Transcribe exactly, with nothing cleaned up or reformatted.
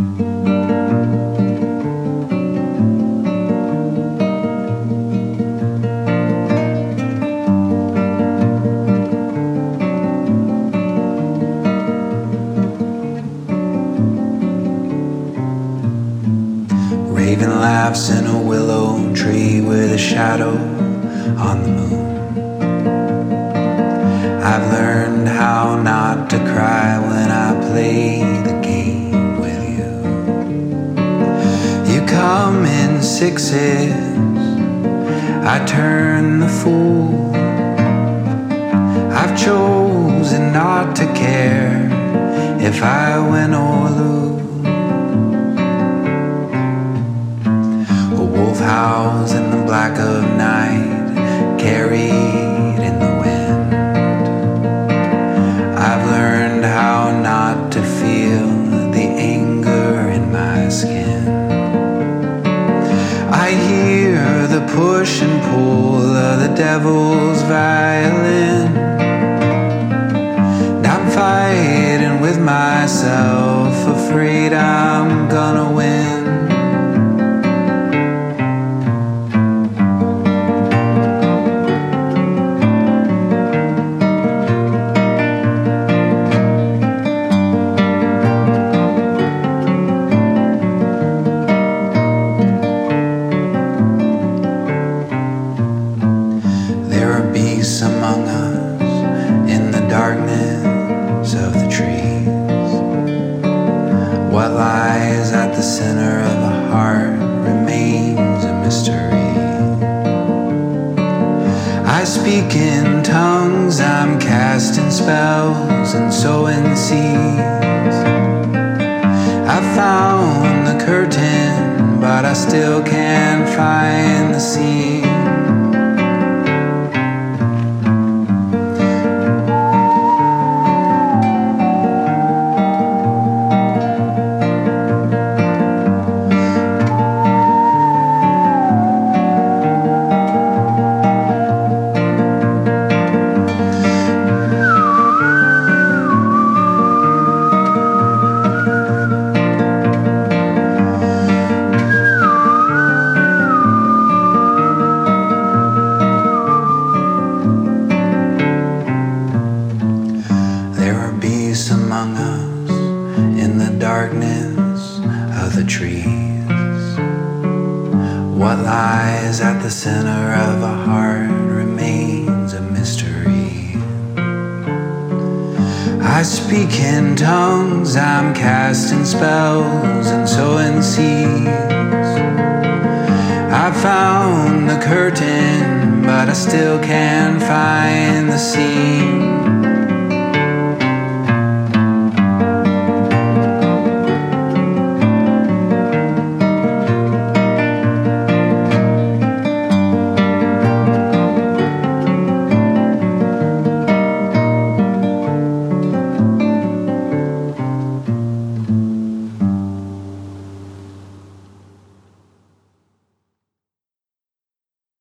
Raven laughs in a willow tree with a shadow on the moon. I've learned how not to cry when I play the game with you. You come in sixes, I turn the fool. I've chosen not to care if I win or lose. A wolf howls in the black of night, carried in the wind. I've learned how not to feel the anger in my skin. I hear the push and pull of the devil's violin. And I'm fighting with myself, afraid I'm gonna win. Among us in the darkness of the trees. What lies at the center of a heart remains a mystery. I speak in tongues, I'm casting spells and sowing seeds. I found the curtain, but I still can't find the seam. Among us in the darkness of the trees. What lies at the center of a heart remains a mystery. I speak in tongues, I'm casting spells and sowing seeds. I found the curtain, but I still can't find the seam.